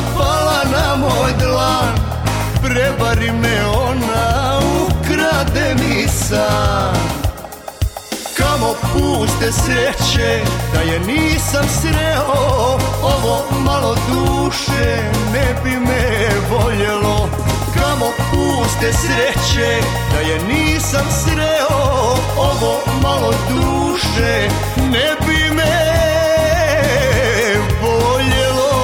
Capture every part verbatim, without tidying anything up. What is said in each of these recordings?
pala na moj dlan, prevari me ona, ukrade mi san. Kamo puste sreće, da je nisam sreo, ovo malo duše ne bi me voljelo. Kamo puste sreće, da je nisam sreo, ovo malo duše ne bi me voljelo.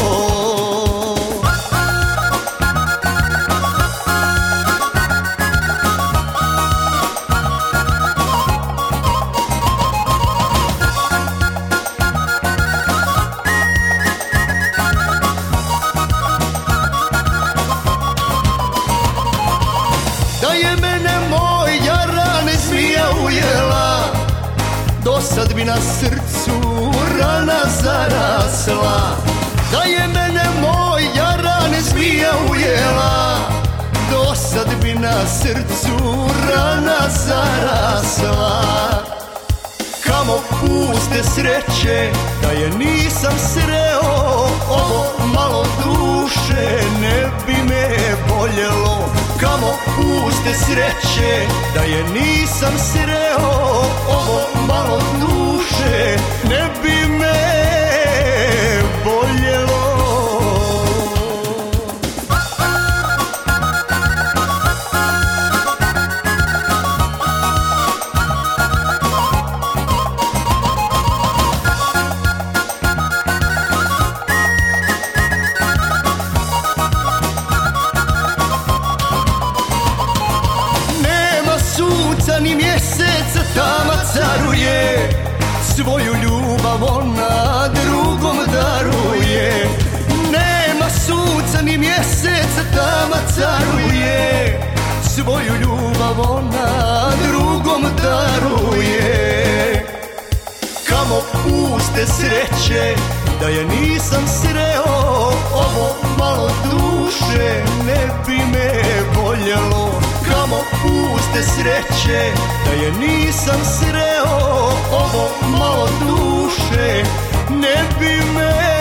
Da je mene moj jaran zmija ujela, dosad bi na srcu rana zarasla. Da je mene moj jaran zmija ujela, dosad bi na srcu rana zarasla. Kamo puste sreće, da je nisam sreo, ovo malo duše ne bi me voljelo. Kamo puste sreće, da je nisam sreo, ovo malo duše ne bi me voljelo. Ni mjesec tama caruje, svoju ljubav ona drugom daruje. Nema sunca ni mjesec tama caruje, svoju ljubav ona drugom daruje. Kamo puste sreće, da je nisam sreo, ovo malo duše ne bi me voljelo. Kamo puste sreće, da je nisam sreo, ovo malo duše ne bi me